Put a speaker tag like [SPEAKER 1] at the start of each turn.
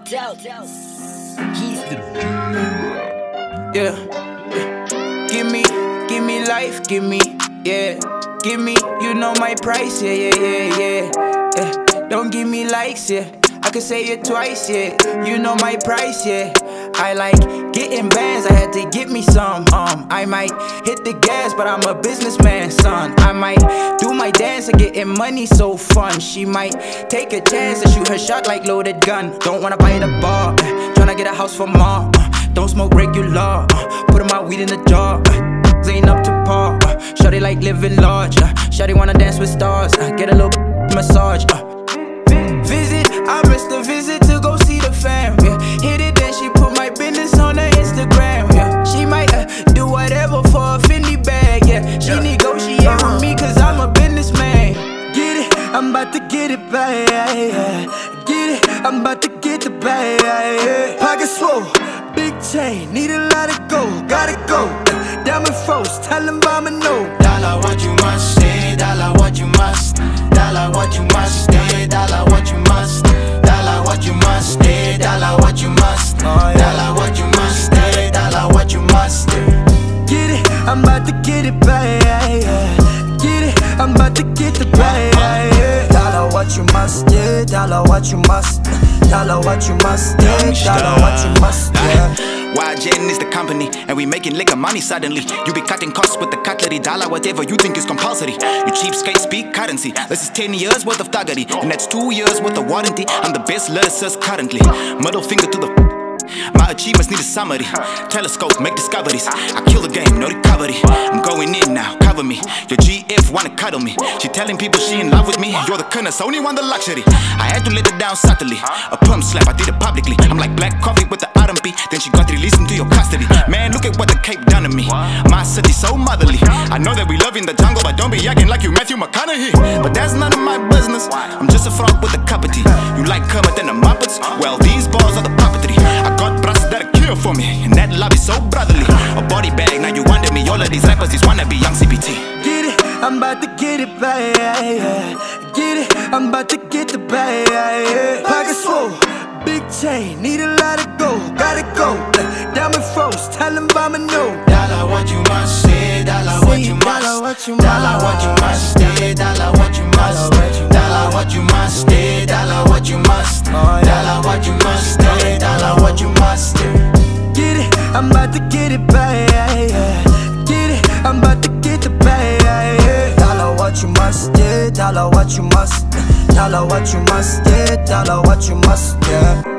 [SPEAKER 1] Yeah. Give me life, give me, yeah. Give me, you know my price, yeah. Don't give me likes, yeah. I could say it twice, yeah. You know my price, yeah. I like getting bands, I had to get me some. I might hit the gas, but I'm a businessman, son. I might do my dance and getting money so fun. She might take a chance and shoot her shot like loaded gun. Don't wanna buy the bar, tryna get a house for mom. Don't smoke regular, put my weed in the jar. Ain't up to par, shawty like living large. Shawty wanna dance with stars, get a little massage. Visit, I missed the visit to go see the fam. Yeah. Hit it, then she put my business on her Instagram. Yeah. She might do whatever for a Fendi bag. Yeah. She negotiate with me cause I'm a businessman.
[SPEAKER 2] Get it, I'm about to get it back. Get it, I'm about to get the bag. Pocket swole, big chain, need a lot of gold, gotta go. Diamond froze, tell them I'ma know.
[SPEAKER 3] Dollar what you must say, dollar what you must. Dollar what you must say, dollar what you must. Dollar what you must say, dollar what you must. Dollar what you must say, dollar what you must.
[SPEAKER 2] Get it, I'm about to get it back. Get it, I'm about to get the bag. Dollar what you must, yeah. Dollar what you must. Dollar what you must, yeah. Dollar what you must, yeah.
[SPEAKER 4] YGN is the company, and we making liquor money suddenly. You be cutting costs with the cutlery, dollar whatever you think is compulsory. You cheapskates speak currency. This is 10 years worth of thuggery, and that's 2 years worth of warranty. I'm the best lyricist currently. Middle finger to the my achievements need a summary. Telescope, make discoveries. I kill the game, no recovery. I'm going in now, cover me. Your GF wanna cuddle me. She telling people she in love with me. You're the curse, only one the luxury. I had to let it down subtly. A pump slap, I did it publicly. I'm like black coffee with the R&B. Then she got released into your custody. Man, look at what the Cape done to me. My city so motherly. I know that we love in the jungle, but don't be acting like you Matthew McConaughey. But that's none of my business. I'm just a frog with a cup of tea. You like Kermit and the Muppets? Well, these bars are the puppetry. I got bras that'll kill for me, and that love is so brotherly. A body bag, now you wonder me. All of these rappers is wanna be young CBT.
[SPEAKER 2] Get it, I'm about to get it back. Get it, I'm about to get the bag. Pocket swole, big chain, need a lot of gold, gotta go. Diamond froze, tell them I'ma know.
[SPEAKER 3] Dollar what you must say, dollar what you must. Dollar what you must say, dollar what you must. Dollar what you must say, dollar what you must. Dollar what you must say, dollar what you must.
[SPEAKER 2] Get it, I'm about to get it back. Get it, I'm about to get the bag. Dollar what you must, yeah. Dollar what you must. Dollar what you must, yeah. Dollar what you must, yeah.